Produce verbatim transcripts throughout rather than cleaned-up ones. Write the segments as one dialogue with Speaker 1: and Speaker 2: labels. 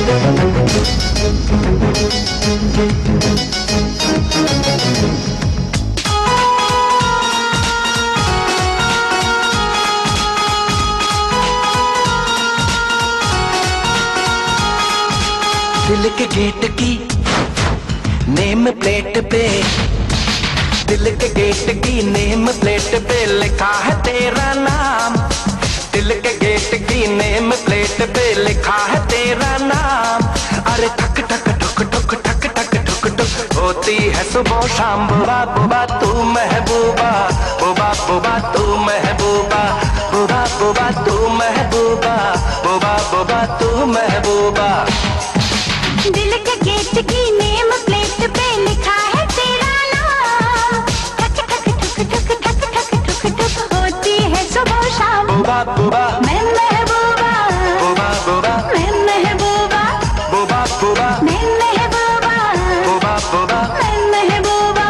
Speaker 1: दिल के गेट की नेम प्लेट पे, दिल के गेट की नेम प्लेट पे लिखा है तेरा नाम। दिल के गेट की नेम प्लेट पे लिखा है तेरा नाम। अरे ठक ठक ठुक ठुक ठक ठक ठुक ठुक होती है सुबह शाम। बुबा बुबा तू महबूबा, बुबा बुबा तू महबूबा, बुबा बुबा तू महबूबा, बुबा बुबा तू महबूबा।
Speaker 2: दिल के गेट की नेम प्लेट पे लिखा है तेरा नाम। ठक ठक ठुक ठुक ठक ठक ठुक ठुक होती है सुबह शाम।
Speaker 1: बुबा बुबा
Speaker 2: मैं महबूबा,
Speaker 1: बुबा बुबा
Speaker 2: मैं महबूबा,
Speaker 1: बुबा बुबा
Speaker 2: मैं महबूबा,
Speaker 1: बुबा बुबा
Speaker 2: मैं महबूबा।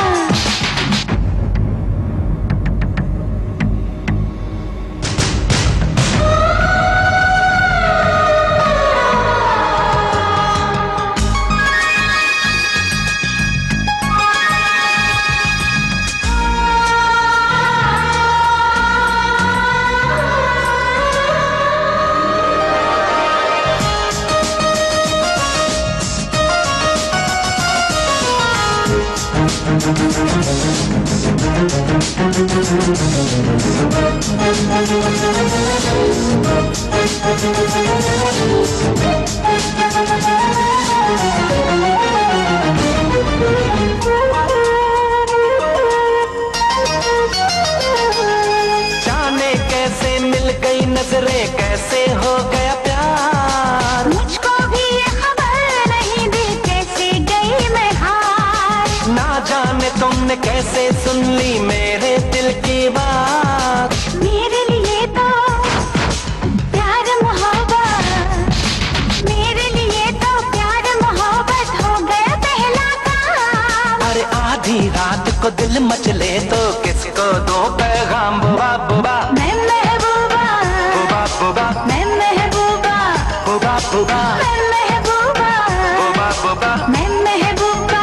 Speaker 1: जाने कैसे मिल गई नजरें, कैसे हो गया प्यार।
Speaker 2: मुझको भी ये खबर नहीं दी कैसे गई मैं हार।
Speaker 1: ना जाने तुमने कैसे सुन ली मेरे दिल की बात।
Speaker 2: मेरे लिए तो प्यार मोहब्बत, मेरे लिए तो प्यार मोहब्बत हो गया पहला काम।
Speaker 1: अरे आधी रात को दिल मचले तो किसको दो पैगाम। बुबा बुबा
Speaker 2: मैं महबूबा,
Speaker 1: बुबा बुबा
Speaker 2: मैं महबूबा,
Speaker 1: बुबा बुबा
Speaker 2: मैं महबूबा,
Speaker 1: बुबा बुबा
Speaker 2: मैं महबूबा।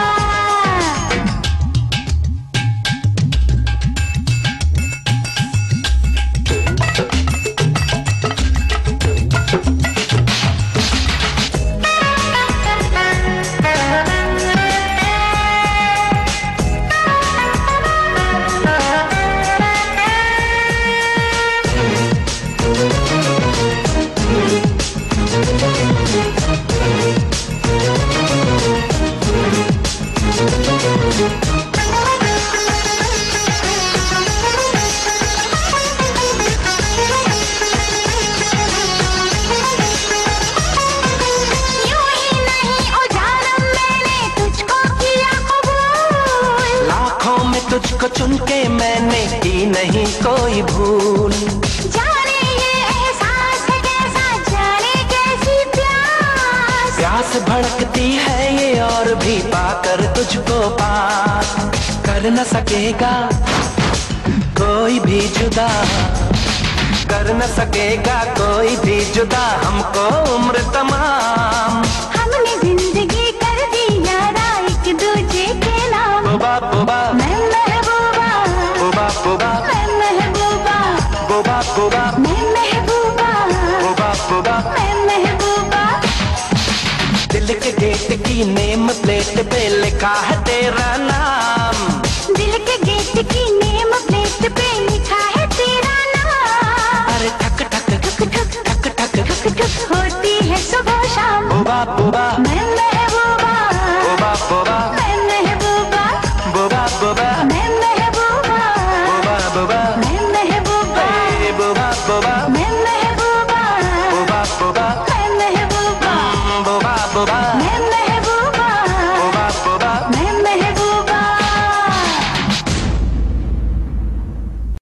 Speaker 2: यूं ही नहीं ओ जानम मैंने तुझको किया कबूल।
Speaker 1: लाखों में तुझको चुन के मैंने की नहीं कोई भूल।
Speaker 2: जाने ये एहसास है कैसा, जाने कैसी प्यास।
Speaker 1: प्यास भड़कती है ये और भी पाकर तुझको पास। कर न सकेगा कोई भी जुदा, कर न सकेगा कोई भी जुदा हमको उम्र तमाम।
Speaker 2: हमने जिंदगी कर दी यारा एक दूजे के नाम।
Speaker 1: बुबा बुबा
Speaker 2: मैं महबूबा,
Speaker 1: बुबा बुबा
Speaker 2: मैं महबूबा,
Speaker 1: बुबा बुबा
Speaker 2: मैं महबूबा,
Speaker 1: बुबा बुबा।
Speaker 2: मैं महबूबा।
Speaker 1: दिल के गेट की नेम प्लेट पे लिखा है तेरा नाम।
Speaker 2: दिल के गेट की नेम प्लेट पे लिखा है तेरा नाम।
Speaker 1: अरे ठक ठक
Speaker 2: ठक ठक ठक ठक ठक ठक होती है सुबह शाम।
Speaker 1: बुबा बुबा
Speaker 2: मैं